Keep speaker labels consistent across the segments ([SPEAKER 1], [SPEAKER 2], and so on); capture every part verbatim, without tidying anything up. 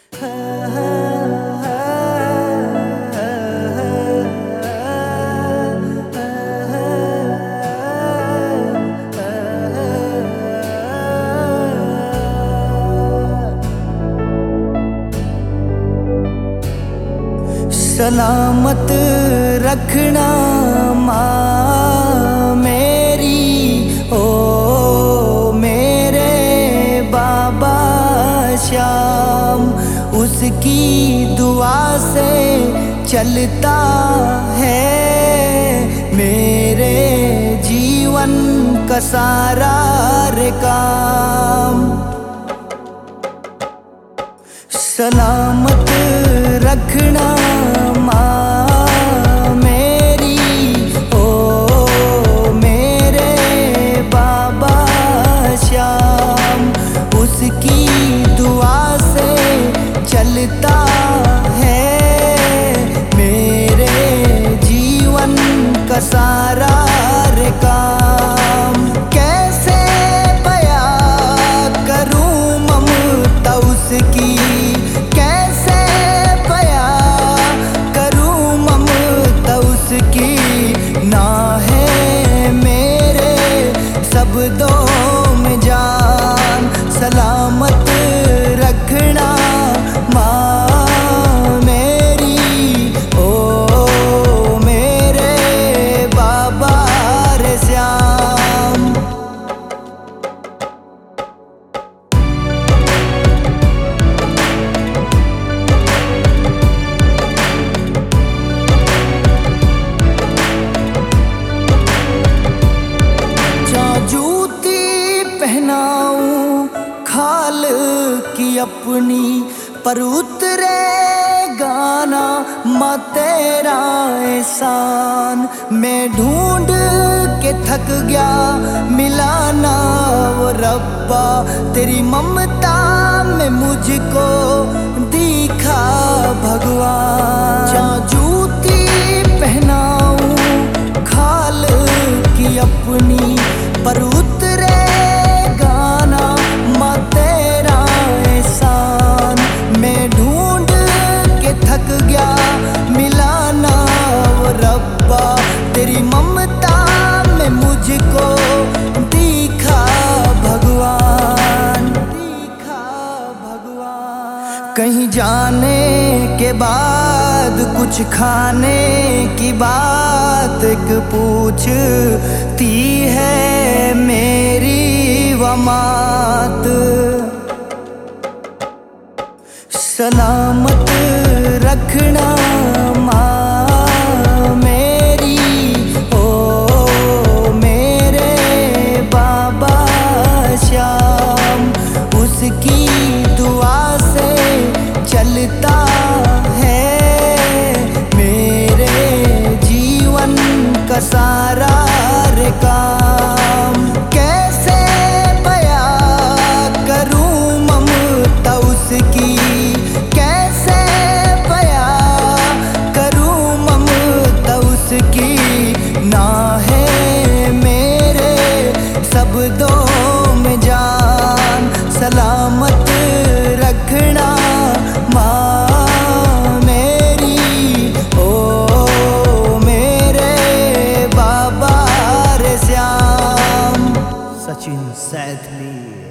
[SPEAKER 1] सलामत रखना माँ मेरी, ओ मेरे बाबा श्याम। उसकी दुआ से चलता है मेरे जीवन का सारा रे काम। सलामत रखना माँ मेरी, ओ मेरे बाबा श्याम। उसकी दुआ से चलता है मेरे जीवन का सारा रे काम। कैसे बयां करूं ममता उसकी, कैसे बयां करूं ममता उसकी। ना है मेरे शब्दों में जान। सलामत रखना माँ मेरी, ओ मेरे बाबा रे श्याम। जूती पहनाऊं खाल की अपनी, पर उतरे गाना माँ तेरा एहसान। मैं ढूंढ के थक गया मिलाना वो रब्बा, तेरी ममता में मुझको दिखा भगवान। जहाँ जूती पहनाऊं खाल की अपनी, पर उतरे गाना माँ तेरा एहसान। मैं ढूंढ के थक गया मिलाना वो रब्बा, तेरी ममता में मुझको दिखा भगवान, दिखा भगवान। कहीं जाने के बाद कुछ खाने की बात एक पूछती है मेरी वमात। सलामत रखना माँ मेरी, ओ मेरे बाबा श्याम। उसकी दुआ से चलता है मेरे जीवन का सारा रे काम। कैसे बयां करूं ममता उसकी, कैसे बयां करूं ममता उसकी। ना है मेरे शब्दों में जान। सलामत रखना माँ मेरी, ओ मेरे बाबा रे श्याम। सचिन सैथली।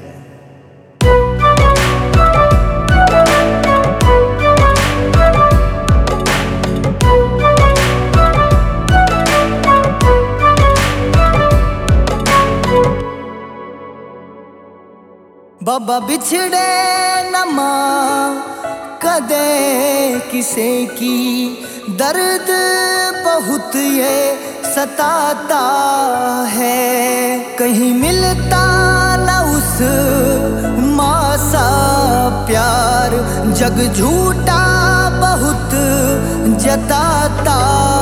[SPEAKER 1] बाबा बिछड़े न माँ कदे किसे की, दर्द बहुत ये सताता है। कहीं मिलता न उस माँ सा प्यार, जग झूठा बहुत जताता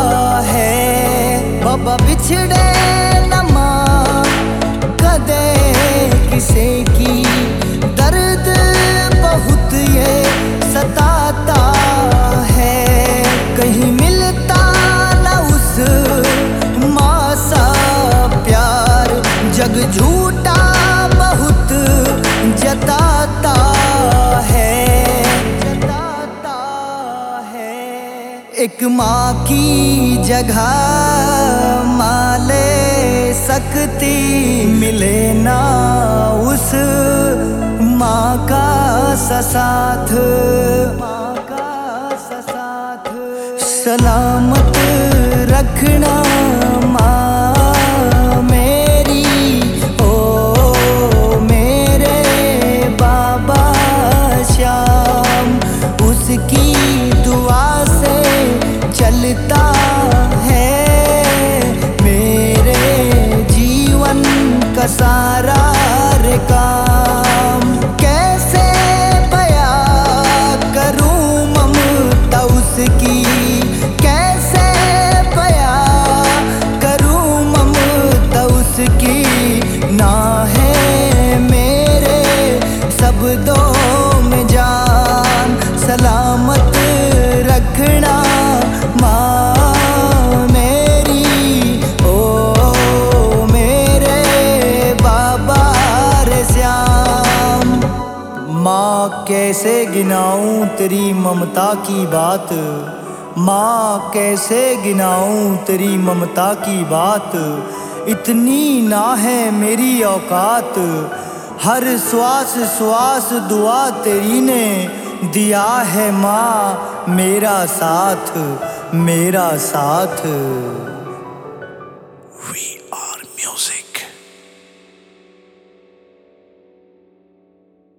[SPEAKER 1] है। बाबा बिछड़े न माँ कदे किसे की, दर्द बहुत ये सताता है। कहीं मिलता न उस माँ सा प्यार, जग झूठा बहुत जताता है। एक माँ की जगह माले सकती, मिले ना उस माँ का सा साथ, माँ का सा साथ। सलामत रखना माँ मेरी, ओ मेरे बाबा श्याम, उसकी दुआ से चलता है मेरे जीवन का सारा रे काम। कैसे बयां करूं ममता उसकी, कैसे बयां करूं ममता उसकी, ना है मेरे शब्दों में जान। सलामत रखना माँ मेरी, ओ मेरे बाबा रे श्याम। माँ कैसे गिनाऊं तेरी ममता की बात, माँ कैसे गिनाऊं तेरी ममता की बात, इतनी ना है मेरी औकात। हर श्वास श्वास दुआ तेरी ने दिया है माँ, मेरा साथ मेरा साथ।